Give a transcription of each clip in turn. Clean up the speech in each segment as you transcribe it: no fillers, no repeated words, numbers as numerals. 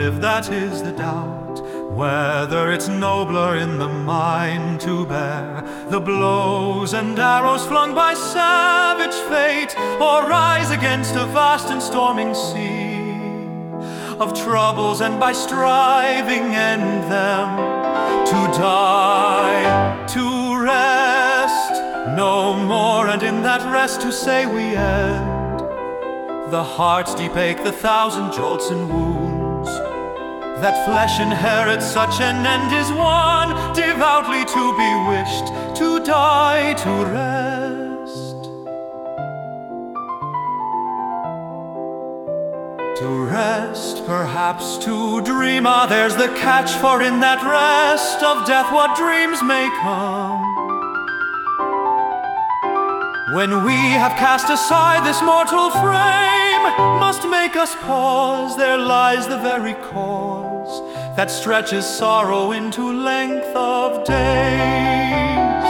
live, that is the doubt. Whether it's nobler in the mind to bear the blows and arrows flung by savage fate, or rise against a vast and storming sea of troubles, and by striving end them. To die, to rest no more, and in that rest to say we end the heart's deep ache, the thousand jolts and wounds. That flesh inherits such an end is one devoutly to be wished. To die, to rest, to rest, perhaps to dream. Ah, there's the catch, for in that rest of death what dreams may come. When we have cast aside this mortal frame, must make us pause, there lies the very cause that stretches sorrow into length of days.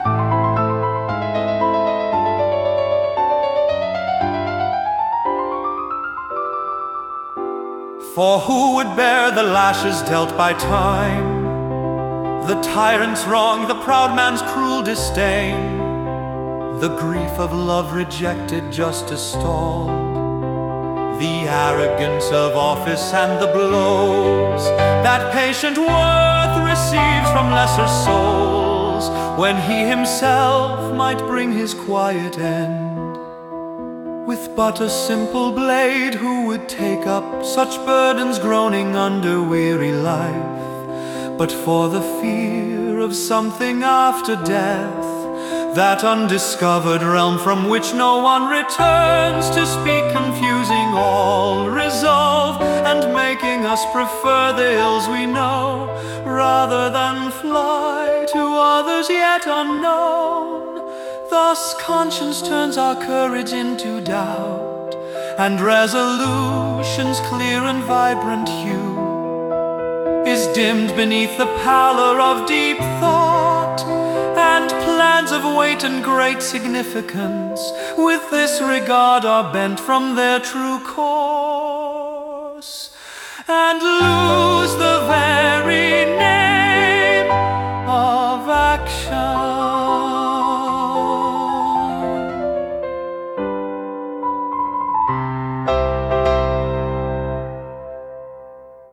For who would bear the lashes dealt by time, the tyrant's wrong, the proud man's cruel disdain, the grief of love rejected, justice stalled, the arrogance of office and the blows that patient worth receives from lesser souls, when he himself might bring his quiet end with but a simple blade. Who would take up such burdens, groaning under weary life, but for the fear of something after death, that undiscovered realm from which no one returns, to speak confusing all resolve, and making us prefer the ills we know, rather than fly to others yet unknown. Thus conscience turns our courage into doubt, and resolution's clear and vibrant hue is dimmed beneath the pallor of deep thought, and plans of weight and great significance with this regard are bent from their true course, and lose the very name